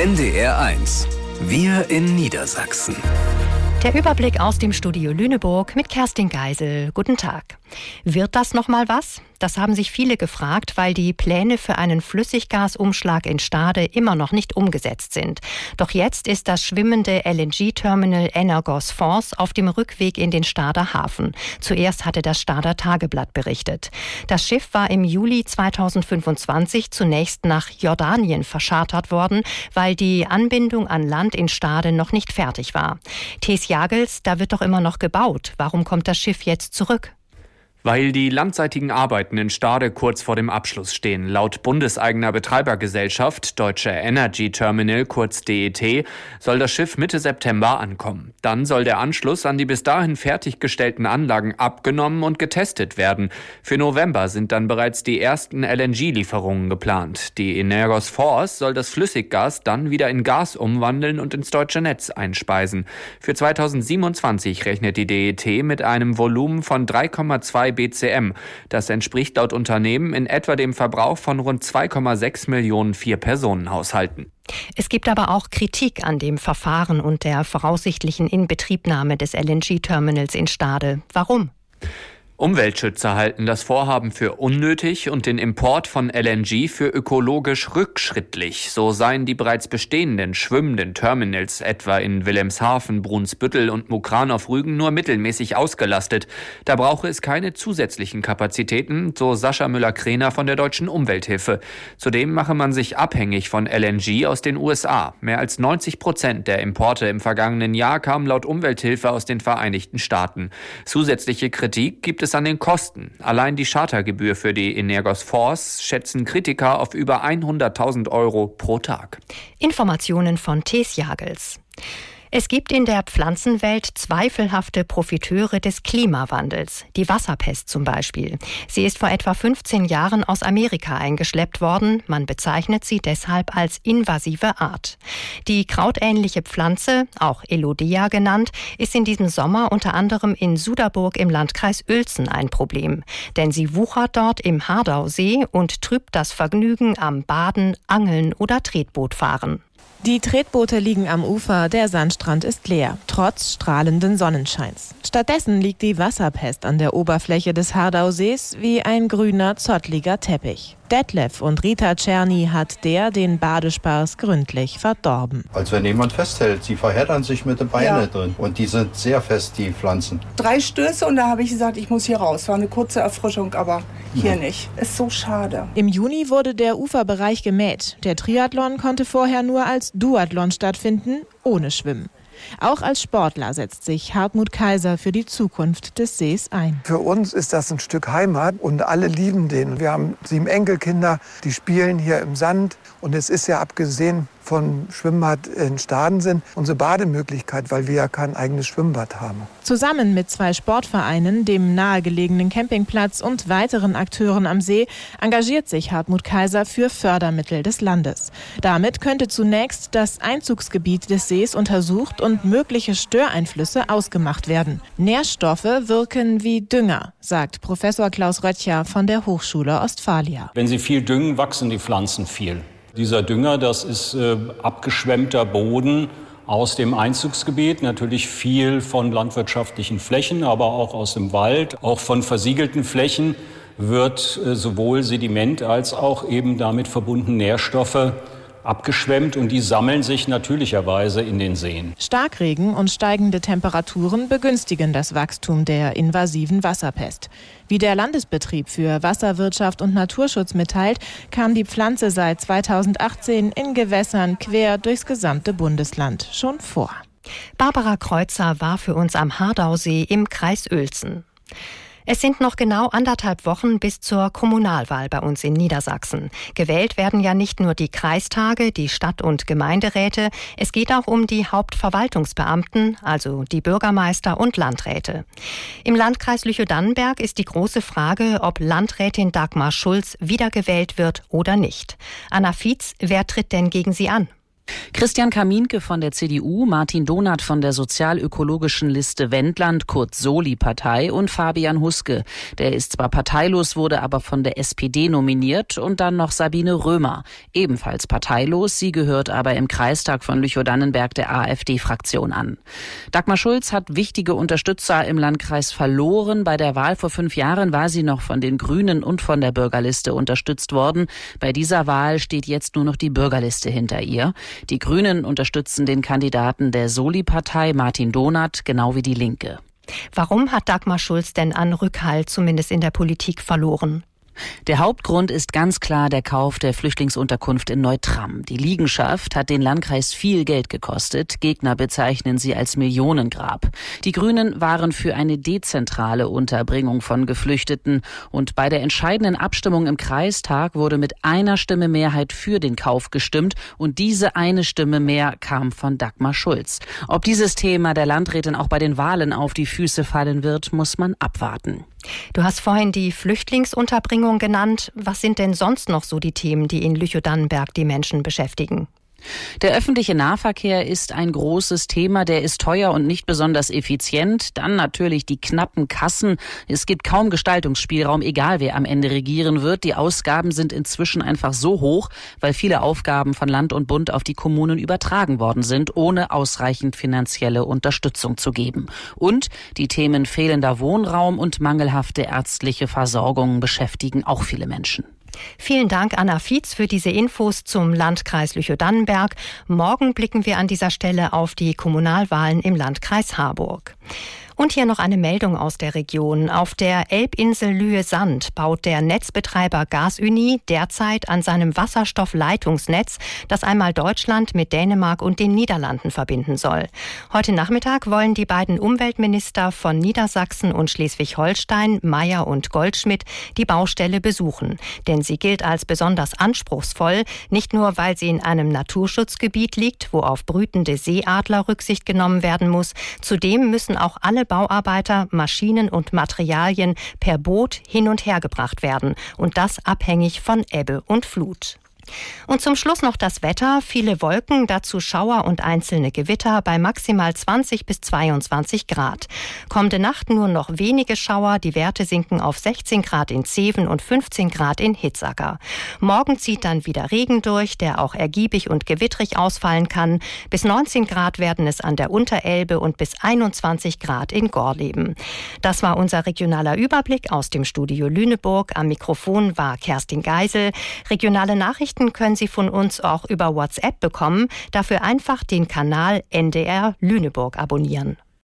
NDR1. Wir in Niedersachsen. Der Überblick aus dem Studio Lüneburg mit Kerstin Geisel. Guten Tag. Wird das noch mal was? Das haben sich viele gefragt, weil die Pläne für einen Flüssiggasumschlag in Stade immer noch nicht umgesetzt sind. Doch jetzt ist das schwimmende LNG-Terminal Energos Fors auf dem Rückweg in den Stader Hafen. Zuerst hatte das Stader Tageblatt berichtet. Das Schiff war im Juli 2025 zunächst nach Jordanien verschartert worden, weil die Anbindung an Land in Stade noch nicht fertig war. Thes Jagels, da wird doch immer noch gebaut. Warum kommt das Schiff jetzt zurück? Weil die landseitigen Arbeiten in Stade kurz vor dem Abschluss stehen. Laut bundeseigener Betreibergesellschaft Deutsche Energy Terminal, kurz DET, soll das Schiff Mitte September ankommen. Dann soll der Anschluss an die bis dahin fertiggestellten Anlagen abgenommen und getestet werden. Für November sind dann bereits die ersten LNG-Lieferungen geplant. Die Energos Fors soll das Flüssiggas dann wieder in Gas umwandeln und ins deutsche Netz einspeisen. Für 2027 rechnet die DET mit einem Volumen von 3,2 BCM. Das entspricht laut Unternehmen in etwa dem Verbrauch von rund 2,6 Millionen Vier-Personen-Haushalten. Es gibt aber auch Kritik an dem Verfahren und der voraussichtlichen Inbetriebnahme des LNG-Terminals in Stade. Warum? Umweltschützer halten das Vorhaben für unnötig und den Import von LNG für ökologisch rückschrittlich. So seien die bereits bestehenden schwimmenden Terminals, etwa in Wilhelmshaven, Brunsbüttel und Mukran auf Rügen, nur mittelmäßig ausgelastet. Da brauche es keine zusätzlichen Kapazitäten, so Sascha Müller-Kräner von der Deutschen Umwelthilfe. Zudem mache man sich abhängig von LNG aus den USA. Mehr als 90% der Importe im vergangenen Jahr kamen laut Umwelthilfe aus den Vereinigten Staaten. Zusätzliche Kritik gibt es an den Kosten. Allein die Chartergebühr für die Energos Fors schätzen Kritiker auf über 100.000 Euro pro Tag. Informationen von Thes Jagels. Es gibt in der Pflanzenwelt zweifelhafte Profiteure des Klimawandels. Die Wasserpest zum Beispiel. Sie ist vor etwa 15 Jahren aus Amerika eingeschleppt worden. Man bezeichnet sie deshalb als invasive Art. Die krautähnliche Pflanze, auch Elodea genannt, ist in diesem Sommer unter anderem in Suderburg im Landkreis Uelzen ein Problem. Denn sie wuchert dort im Hardausee und trübt das Vergnügen am Baden, Angeln oder Tretbootfahren. Die Tretboote liegen am Ufer, der Sandstrand ist leer, trotz strahlenden Sonnenscheins. Stattdessen liegt die Wasserpest an der Oberfläche des Hardausees wie ein grüner, zottliger Teppich. Detlef und Rita Czerny hat den Badespaß gründlich verdorben. Als wenn jemand festhält, sie verheddern sich mit den Beinen drin und die sind sehr fest, die Pflanzen. 3 Stöße und da habe ich gesagt, ich muss hier raus. War eine kurze Erfrischung, aber hier nicht. Ist so schade. Im Juni wurde der Uferbereich gemäht. Der Triathlon konnte vorher nur als Duathlon stattfinden, ohne Schwimmen. Auch als Sportler setzt sich Hartmut Kaiser für die Zukunft des Sees ein. Für uns ist das ein Stück Heimat und alle lieben den. Wir haben 7 Enkelkinder, die spielen hier im Sand. Und es ist ja abgesehen von Schwimmbad in Staden sind unsere Bademöglichkeit, weil wir ja kein eigenes Schwimmbad haben. Zusammen mit 2 Sportvereinen, dem nahegelegenen Campingplatz und weiteren Akteuren am See engagiert sich Hartmut Kaiser für Fördermittel des Landes. Damit könnte zunächst das Einzugsgebiet des Sees untersucht und mögliche Störeinflüsse ausgemacht werden. Nährstoffe wirken wie Dünger, sagt Professor Klaus Röttcher von der Hochschule Ostfalia. Wenn Sie viel düngen, wachsen die Pflanzen viel. Dieser Dünger, das ist abgeschwemmter Boden aus dem Einzugsgebiet, natürlich viel von landwirtschaftlichen Flächen, aber auch aus dem Wald. Auch von versiegelten Flächen wird sowohl Sediment als auch eben damit verbunden Nährstoffe abgeschwemmt und die sammeln sich natürlicherweise in den Seen. Starkregen und steigende Temperaturen begünstigen das Wachstum der invasiven Wasserpest. Wie der Landesbetrieb für Wasserwirtschaft und Naturschutz mitteilt, kam die Pflanze seit 2018 in Gewässern quer durchs gesamte Bundesland schon vor. Barbara Kreuzer war für uns am Hardausee im Kreis Uelzen. Es sind noch genau 1,5 Wochen bis zur Kommunalwahl bei uns in Niedersachsen. Gewählt werden ja nicht nur die Kreistage, die Stadt- und Gemeinderäte, es geht auch um die Hauptverwaltungsbeamten, also die Bürgermeister und Landräte. Im Landkreis Lüchow-Dannenberg ist die große Frage, ob Landrätin Dagmar Schulz wiedergewählt wird oder nicht. Anna Fietz, wer tritt denn gegen sie an? Christian Kaminke von der CDU, Martin Donath von der sozial-ökologischen Liste Wendland, kurz Soli-Partei, und Fabian Huske. Der ist zwar parteilos, wurde aber von der SPD nominiert, und dann noch Sabine Römer, ebenfalls parteilos. Sie gehört aber im Kreistag von Lüchow-Dannenberg der AfD-Fraktion an. Dagmar Schulz hat wichtige Unterstützer im Landkreis verloren. Bei der Wahl vor 5 Jahren war sie noch von den Grünen und von der Bürgerliste unterstützt worden. Bei dieser Wahl steht jetzt nur noch die Bürgerliste hinter ihr. Die Grünen unterstützen den Kandidaten der Soli-Partei, Martin Donath, genau wie die Linke. Warum hat Dagmar Schulz denn an Rückhalt, zumindest in der Politik, verloren? Der Hauptgrund ist ganz klar der Kauf der Flüchtlingsunterkunft in Neutram. Die Liegenschaft hat den Landkreis viel Geld gekostet. Gegner bezeichnen sie als Millionengrab. Die Grünen waren für eine dezentrale Unterbringung von Geflüchteten. Und bei der entscheidenden Abstimmung im Kreistag wurde mit einer Stimme Mehrheit für den Kauf gestimmt. Und diese eine Stimme mehr kam von Dagmar Schulz. Ob dieses Thema der Landrätin auch bei den Wahlen auf die Füße fallen wird, muss man abwarten. Du hast vorhin die Flüchtlingsunterbringung genannt. Was sind denn sonst noch so die Themen, die in Lüchow-Dannenberg die Menschen beschäftigen? Der öffentliche Nahverkehr ist ein großes Thema. Der ist teuer und nicht besonders effizient. Dann natürlich die knappen Kassen. Es gibt kaum Gestaltungsspielraum, egal wer am Ende regieren wird. Die Ausgaben sind inzwischen einfach so hoch, weil viele Aufgaben von Land und Bund auf die Kommunen übertragen worden sind, ohne ausreichend finanzielle Unterstützung zu geben. Und die Themen fehlender Wohnraum und mangelhafte ärztliche Versorgung beschäftigen auch viele Menschen. Vielen Dank, Anna Fietz, für diese Infos zum Landkreis Lüchow-Dannenberg. Morgen blicken wir an dieser Stelle auf die Kommunalwahlen im Landkreis Harburg. Und hier noch eine Meldung aus der Region. Auf der Elbinsel Lühe-Sand baut der Netzbetreiber Gasunie derzeit an seinem Wasserstoffleitungsnetz, das einmal Deutschland mit Dänemark und den Niederlanden verbinden soll. Heute Nachmittag wollen die beiden Umweltminister von Niedersachsen und Schleswig-Holstein, Mayer und Goldschmidt, die Baustelle besuchen. Denn sie gilt als besonders anspruchsvoll, nicht nur, weil sie in einem Naturschutzgebiet liegt, wo auf brütende Seeadler Rücksicht genommen werden muss. Zudem müssen auch alle Bauarbeiter, Maschinen und Materialien per Boot hin und her gebracht werden. Und das abhängig von Ebbe und Flut. Und zum Schluss noch das Wetter. Viele Wolken, dazu Schauer und einzelne Gewitter bei maximal 20 bis 22 Grad. Kommende Nacht nur noch wenige Schauer. Die Werte sinken auf 16 Grad in Zeven und 15 Grad in Hitzacker. Morgen zieht dann wieder Regen durch, der auch ergiebig und gewittrig ausfallen kann. Bis 19 Grad werden es an der Unterelbe und bis 21 Grad in Gorleben. Das war unser regionaler Überblick aus dem Studio Lüneburg. Am Mikrofon war Kerstin Geisel. Regionale Nachrichten können Sie von uns auch über WhatsApp bekommen. Dafür einfach den Kanal NDR Lüneburg abonnieren.